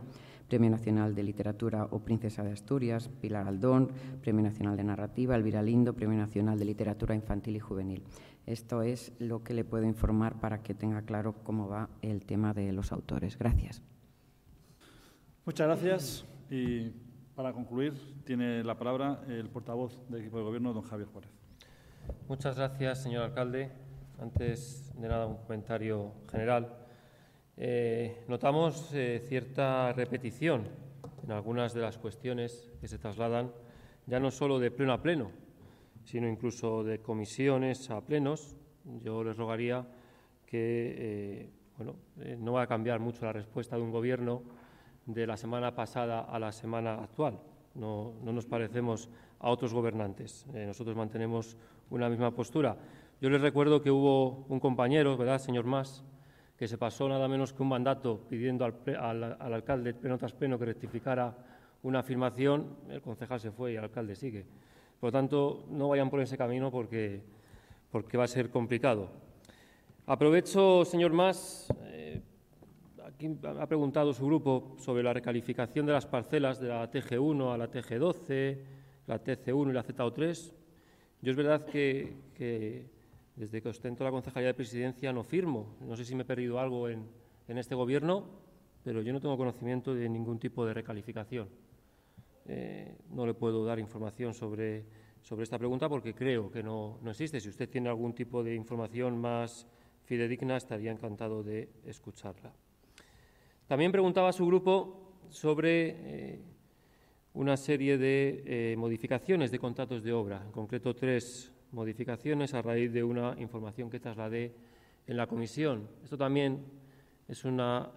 Premio Nacional de Literatura o Princesa de Asturias, Pilar Aldón, Premio Nacional de Narrativa, Elvira Lindo, Premio Nacional de Literatura Infantil y Juvenil. Esto es lo que le puedo informar para que tenga claro cómo va el tema de los autores. Gracias. Muchas gracias. Y para concluir, tiene la palabra el portavoz del equipo de gobierno, don Javier Juárez. Muchas gracias, señor alcalde. Antes de nada, un comentario general. Notamos cierta repetición en algunas de las cuestiones que se trasladan, ya no solo de pleno a pleno, sino incluso de comisiones a plenos. Yo les rogaría que no va a cambiar mucho la respuesta de un gobierno de la semana pasada a la semana actual. No nos parecemos a otros gobernantes. Nosotros mantenemos una misma postura. Yo les recuerdo que hubo un compañero, ¿verdad, señor Mas?, que se pasó nada menos que un mandato pidiendo al alcalde pleno tras pleno que rectificara una afirmación. El concejal se fue y el alcalde sigue. Por lo tanto, no vayan por ese camino porque va a ser complicado. Aprovecho, señor Mas, aquí ha preguntado su grupo sobre la recalificación de las parcelas de la TG1 a la TG12, la TC1 y la ZO3. Yo es verdad que desde que ostento la Concejalía de Presidencia no firmo. No sé si me he perdido algo en este Gobierno, pero yo no tengo conocimiento de ningún tipo de recalificación. No le puedo dar información sobre esta pregunta porque creo que no existe. Si usted tiene algún tipo de información más fidedigna, estaría encantado de escucharla. También preguntaba a su grupo sobre una serie de modificaciones de contratos de obra, en concreto 3 modificaciones a raíz de una información que trasladé en la comisión. Esto también es una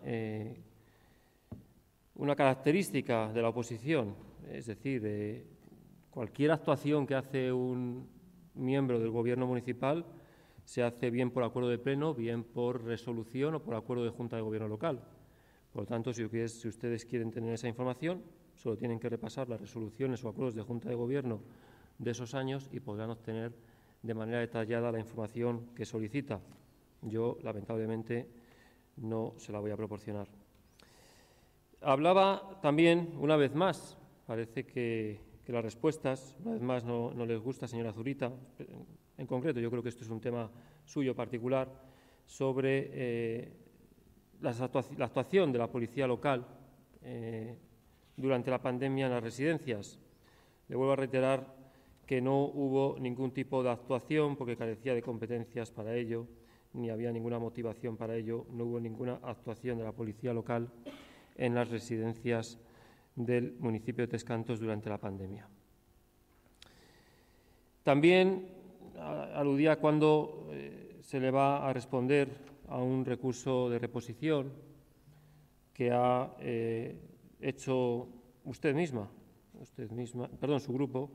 característica de la oposición, es decir, cualquier actuación que hace un miembro del Gobierno municipal se hace bien por acuerdo de pleno, bien por resolución o por acuerdo de Junta de Gobierno local. Por lo tanto, si ustedes quieren tener esa información, solo tienen que repasar las resoluciones o acuerdos de Junta de Gobierno de esos años y podrán obtener de manera detallada la información que solicita. Yo, lamentablemente, no se la voy a proporcionar. Hablaba también, una vez más, parece que las respuestas, una vez más, no les gusta, señora Zurita, en concreto, yo creo que esto es un tema suyo particular, sobre la actuación de la policía local durante la pandemia en las residencias. Le vuelvo a reiterar que no hubo ningún tipo de actuación porque carecía de competencias para ello, ni había ninguna motivación para ello, no hubo ninguna actuación de la policía local en las residencias del municipio de Trescantos durante la pandemia. También aludía cuando se le va a responder a un recurso de reposición que ha hecho usted misma, su grupo,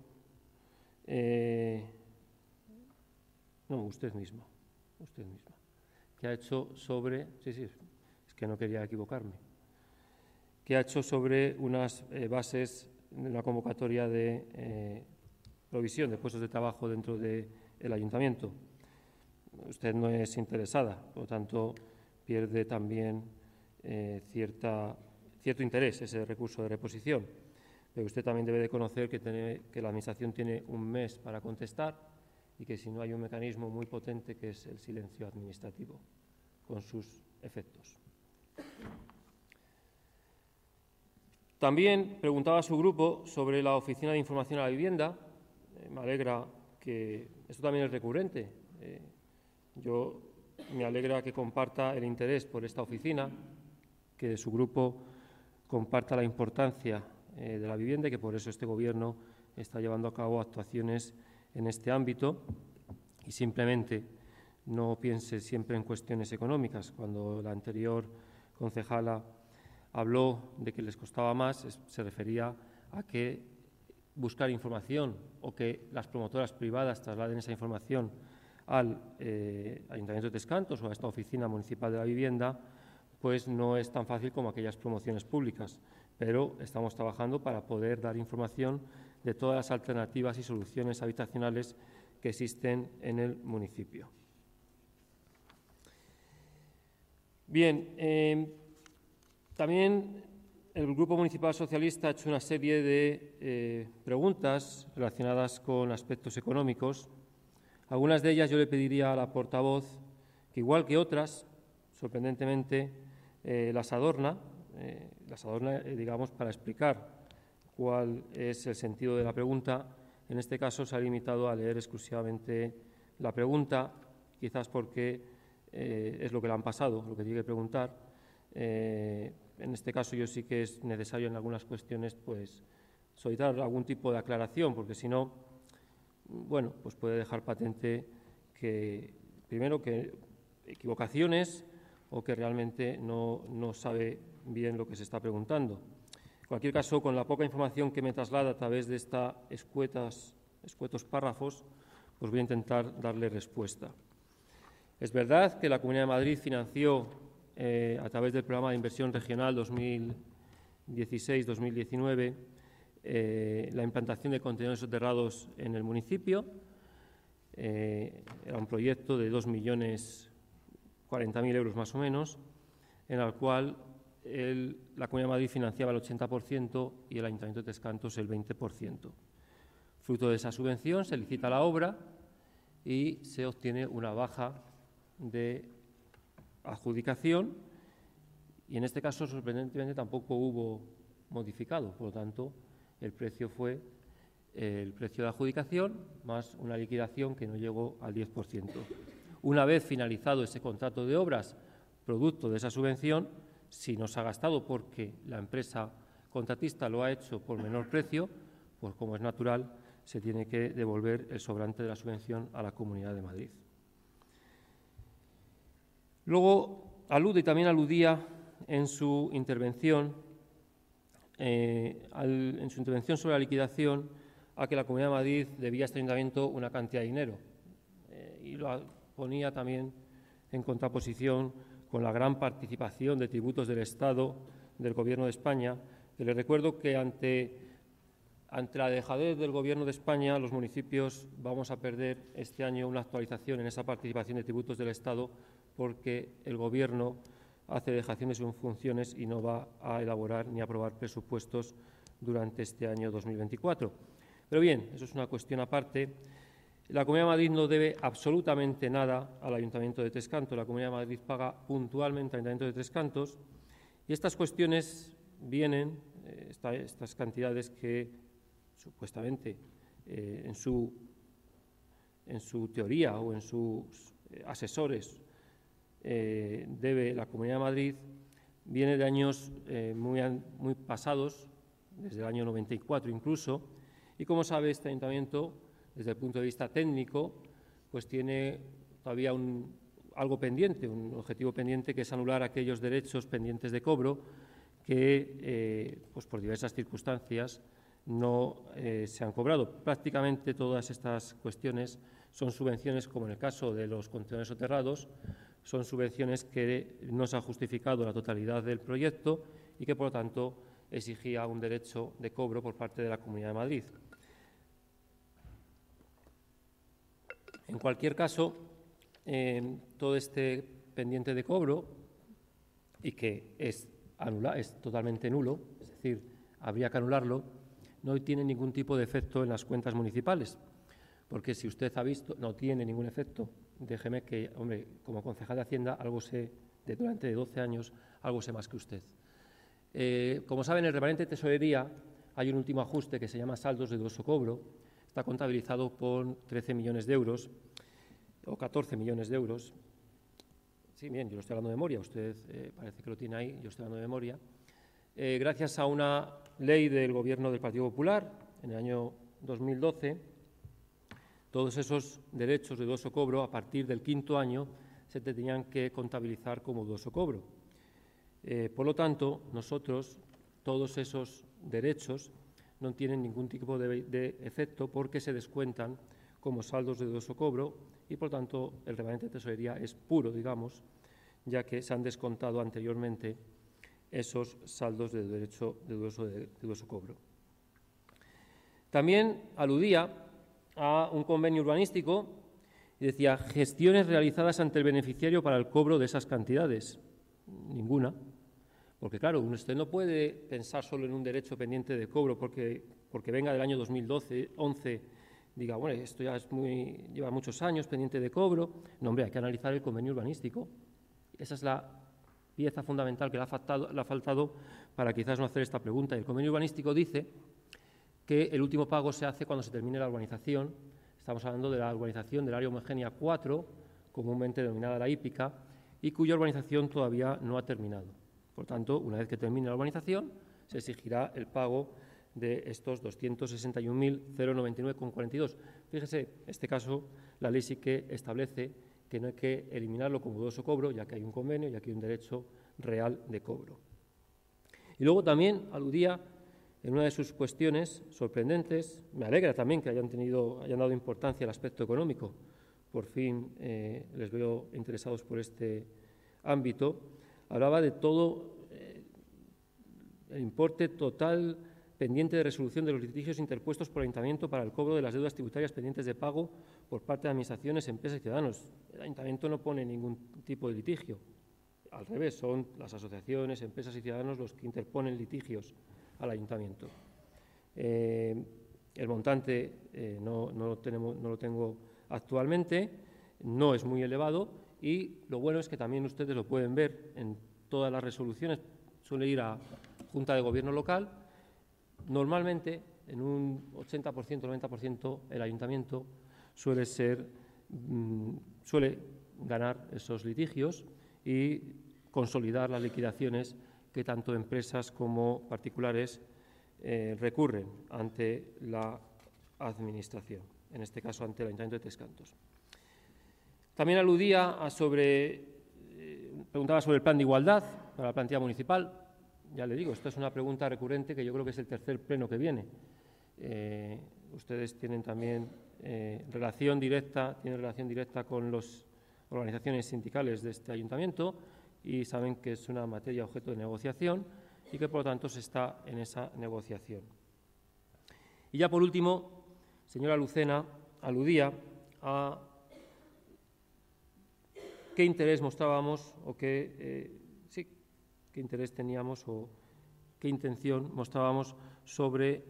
usted misma, que ha hecho sobre, es que no quería equivocarme, que ha hecho sobre unas bases de una convocatoria de provisión de puestos de trabajo dentro del ayuntamiento. Usted no es interesada, por lo tanto pierde también cierto interés ese recurso de reposición. Pero usted también debe de conocer que la Administración tiene un mes para contestar y que si no hay un mecanismo muy potente que es el silencio administrativo, con sus efectos. También preguntaba a su grupo sobre la Oficina de Información a la Vivienda. Me alegra que esto también es recurrente. Yo me alegra que comparta el interés por esta oficina, que su grupo comparta la importancia de la vivienda y que por eso este Gobierno está llevando a cabo actuaciones en este ámbito y simplemente no piense siempre en cuestiones económicas. Cuando la anterior concejala habló de que les costaba más, se refería a que buscar información o que las promotoras privadas trasladen esa información al Ayuntamiento de Trescantos o a esta Oficina Municipal de la Vivienda, pues no es tan fácil como aquellas promociones públicas. Pero estamos trabajando para poder dar información de todas las alternativas y soluciones habitacionales que existen en el municipio. Bien, también el Grupo Municipal Socialista ha hecho una serie de preguntas relacionadas con aspectos económicos. Algunas de ellas yo le pediría a la portavoz que, igual que otras, sorprendentemente, las adorna, digamos, para explicar cuál es el sentido de la pregunta. En este caso se ha limitado a leer exclusivamente la pregunta, quizás porque es lo que le han pasado, lo que tiene que preguntar. En este caso yo sí que es necesario en algunas cuestiones pues solicitar algún tipo de aclaración, porque si no, bueno, pues puede dejar patente que, primero, que equivocaciones o que realmente no sabe bien lo que se está preguntando. En cualquier caso, con la poca información que me traslada a través de estos escuetos párrafos, pues voy a intentar darle respuesta. Es verdad que la Comunidad de Madrid financió a través del Programa de Inversión Regional 2016-2019 la implantación de contenedores soterrados en el municipio. Era un proyecto de 2.040.000 euros más o menos, en el cual la Comunidad de Madrid financiaba el 80% y el Ayuntamiento de Tres Cantos el 20%. Fruto de esa subvención se licita la obra y se obtiene una baja de adjudicación y en este caso, sorprendentemente, tampoco hubo modificado. Por lo tanto, el precio fue el precio de adjudicación más una liquidación que no llegó al 10%. Una vez finalizado ese contrato de obras, producto de esa subvención, si no se ha gastado porque la empresa contratista lo ha hecho por menor precio, pues como es natural, se tiene que devolver el sobrante de la subvención a la Comunidad de Madrid. Luego alude y también aludía en su intervención sobre la liquidación a que la Comunidad de Madrid debía a este Ayuntamiento una cantidad de dinero y lo ponía también en contraposición con la gran participación de tributos del Estado, del Gobierno de España, que les recuerdo que ante la dejadez del Gobierno de España, los municipios vamos a perder este año una actualización en esa participación de tributos del Estado porque el Gobierno hace dejación de sus funciones y no va a elaborar ni aprobar presupuestos durante este año 2024. Pero bien, eso es una cuestión aparte. La Comunidad de Madrid no debe absolutamente nada al Ayuntamiento de Tres Cantos. La Comunidad de Madrid paga puntualmente al Ayuntamiento de Tres Cantos y estas cuestiones vienen, estas cantidades que supuestamente en su teoría o en sus asesores debe la Comunidad de Madrid, viene de años muy pasados, desde el año 94 incluso, y como sabe este Ayuntamiento, desde el punto de vista técnico, pues tiene todavía algo pendiente, un objetivo pendiente, que es anular aquellos derechos pendientes de cobro que, pues por diversas circunstancias, no se han cobrado. Prácticamente todas estas cuestiones son subvenciones, como en el caso de los contenedores soterrados, son subvenciones que no se ha justificado la totalidad del proyecto y que, por lo tanto, exigía un derecho de cobro por parte de la Comunidad de Madrid. En cualquier caso, todo este pendiente de cobro, y que es totalmente nulo, es decir, habría que anularlo, no tiene ningún tipo de efecto en las cuentas municipales, porque si usted ha visto, no tiene ningún efecto. Déjeme que, hombre, como concejal de Hacienda, algo sé, durante 12 años, algo sé más que usted. Como saben, en el remanente de tesorería hay un último ajuste que se llama saldos de dudoso cobro. Está contabilizado por 13 millones de euros o 14 millones de euros. Sí, bien, yo lo estoy hablando de memoria. Usted parece que lo tiene ahí, yo estoy hablando de memoria. Gracias a una ley del Gobierno del Partido Popular, en el año 2012, todos esos derechos de dudoso cobro, a partir del 5º año, se tenían que contabilizar como dudoso cobro. Por lo tanto, nosotros, todos esos derechos no tienen ningún tipo de efecto porque se descuentan como saldos de dudoso cobro y, por tanto, el remanente de tesorería es puro, digamos, ya que se han descontado anteriormente esos saldos de derecho de dudoso cobro. También aludía a un convenio urbanístico y decía gestiones realizadas ante el beneficiario para el cobro de esas cantidades. Ninguna, Porque, claro, usted no puede pensar solo en un derecho pendiente de cobro porque venga del año 2012, 11, diga, bueno, esto ya lleva muchos años pendiente de cobro. No, hombre, hay que analizar el convenio urbanístico. Esa es la pieza fundamental que le ha faltado para quizás no hacer esta pregunta. El convenio urbanístico dice que el último pago se hace cuando se termine la urbanización. Estamos hablando de la urbanización del área homogénea 4, comúnmente denominada la hípica, y cuya urbanización todavía no ha terminado. Por tanto, una vez que termine la urbanización, se exigirá el pago de estos 261.099,42. Fíjese, en este caso, la ley sí que establece que no hay que eliminarlo como dudoso cobro, ya que hay un convenio y aquí hay un derecho real de cobro. Y luego también aludía en una de sus cuestiones sorprendentes, me alegra también que hayan dado importancia al aspecto económico, por fin les veo interesados por este ámbito, hablaba de todo el importe total pendiente de resolución de los litigios interpuestos por el Ayuntamiento para el cobro de las deudas tributarias pendientes de pago por parte de administraciones, empresas y ciudadanos. El Ayuntamiento no pone ningún tipo de litigio. Al revés, son las asociaciones, empresas y ciudadanos los que interponen litigios al Ayuntamiento. El montante no lo tengo actualmente, no es muy elevado y lo bueno es que también ustedes lo pueden ver en todas las resoluciones. Suele ir a Junta de Gobierno local. Normalmente, en un 80%, 90%, el Ayuntamiento suele ganar esos litigios y consolidar las liquidaciones que tanto empresas como particulares recurren ante la Administración, en este caso ante el Ayuntamiento de Tres Cantos. También aludía preguntaba sobre el plan de igualdad para la plantilla municipal. Ya le digo, esta es una pregunta recurrente que yo creo que es el tercer pleno que viene. Ustedes tienen también relación directa con las organizaciones sindicales de este ayuntamiento y saben que es una materia objeto de negociación y que, por lo tanto, se está en esa negociación. Y ya, por último, señora Lucena aludía a qué interés mostrábamos o qué interés teníamos o qué intención mostrábamos sobre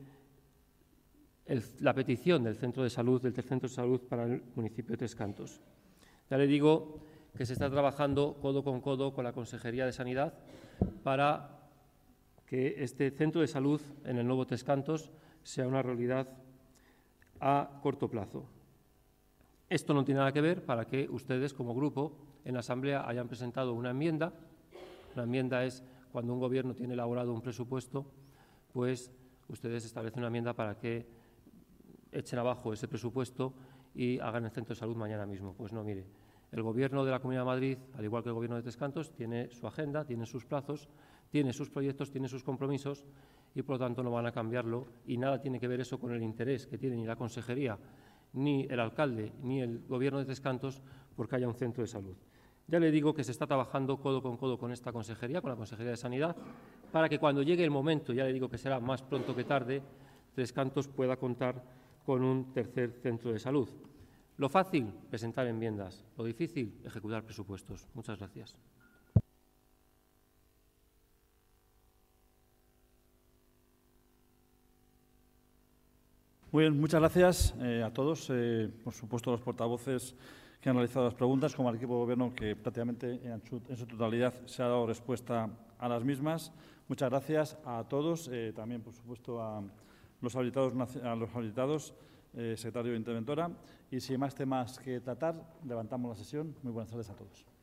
la petición del Centro de Salud, del Centro de Salud para el municipio de Tres Cantos. Ya le digo que se está trabajando codo con la Consejería de Sanidad para que este Centro de Salud en el nuevo Tres Cantos sea una realidad a corto plazo. Esto no tiene nada que ver para que ustedes, como grupo, en la Asamblea hayan presentado una enmienda. Una enmienda es cuando un Gobierno tiene elaborado un presupuesto, pues ustedes establecen una enmienda para que echen abajo ese presupuesto y hagan el Centro de Salud mañana mismo. Pues no, mire, el Gobierno de la Comunidad de Madrid, al igual que el Gobierno de Tres Cantos, tiene su agenda, tiene sus plazos, tiene sus proyectos, tiene sus compromisos y, por lo tanto, no van a cambiarlo y nada tiene que ver eso con el interés que tiene ni la Consejería, ni el alcalde, ni el Gobierno de Tres Cantos porque haya un centro de salud. Ya le digo que se está trabajando codo con esta consejería, con la Consejería de Sanidad, para que cuando llegue el momento, ya le digo que será más pronto que tarde, Tres Cantos pueda contar con un tercer centro de salud. Lo fácil, presentar enmiendas. Lo difícil, ejecutar presupuestos. Muchas gracias. Muy bien, muchas gracias a todos. Por supuesto, los portavoces que han realizado las preguntas, como al equipo de Gobierno, que prácticamente en su totalidad se ha dado respuesta a las mismas. Muchas gracias a todos, también, por supuesto, a los habilitados, secretario e interventora. Y si hay más temas que tratar, levantamos la sesión. Muy buenas tardes a todos.